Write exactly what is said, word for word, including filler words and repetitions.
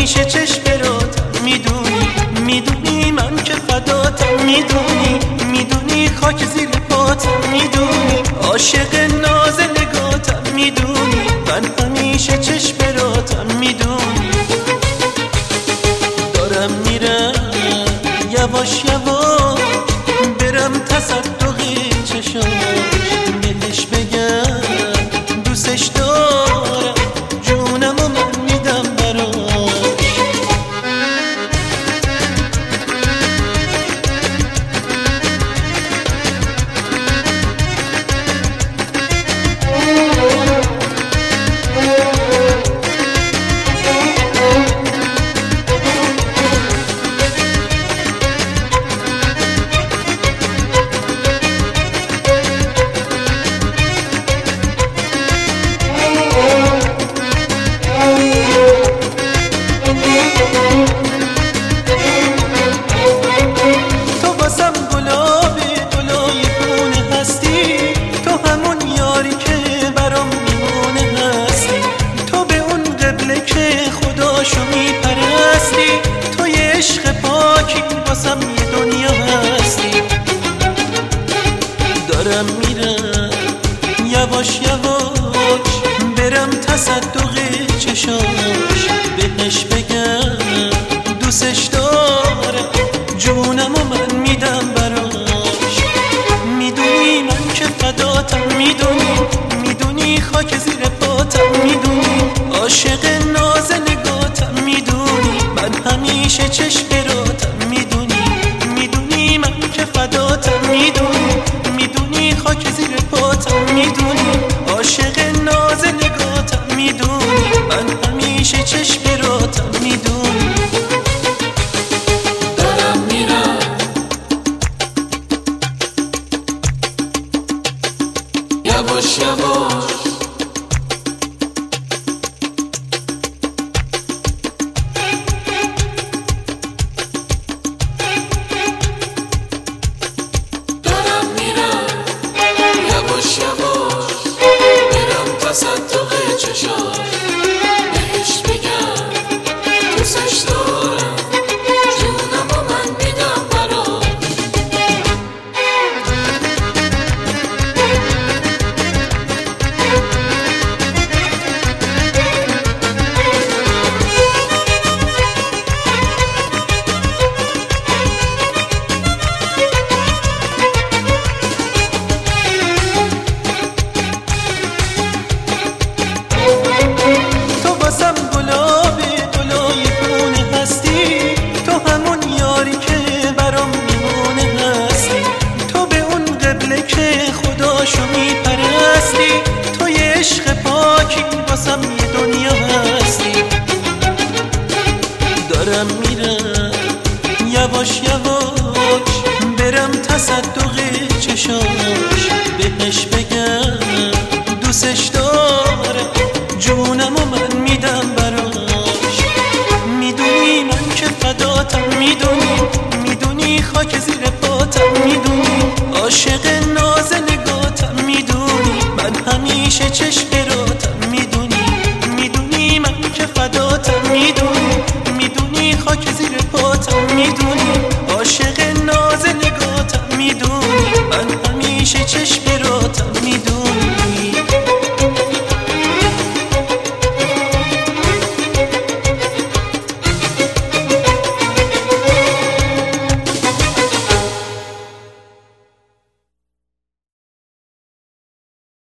همیشه چشم براتم، میدونی میدونی من که فداتم، میدونی میدونی خاک زیر پاتم، میدونی عاشق ناز نگاتم، میدونی من همیشه چشم براتم، میدونی دارم میرم یواش یواش برم تصدقی چشاش، بهش بگم دوستش دارم، جونم و من میدم براش. خداشو میپرستی، تو یه عشق پاکی واسم یه دنیا هستی. دارم میرم یواش یواش برم تصدق چشاش، بهش بگم دوستش دارم، جونم و من میدم براش. میدونی من که فداتم، میدونی میدونی خاک زیر پاتم، میدونی عاشق ناز نگاتم، میدونی من همیشه چشم براتم، میدونی میدونی من که فداتم، میدونی میدونی خاک زیر پاتم، میدونی عاشق ناز نگاتم، میدونی من همیشه چشم براتم، میدونی دارم میرم یواش یواش تصدق چشاش، بهش بگم دوستش دارم، جونم و من میدم براش. خداشو میپرستی، تو یه عشق پاکی واسم یه دنیا هستی. دارم میرم یواش یواش برم تصدق چشاش، بهش بگم دوستش دارم، جونم و من میدم براش. میدونی من که فداتم، میدونی میدونی خاک زیر پاتم، میدونی عاشق ناز نگاتم، میدونی من همیشه چشم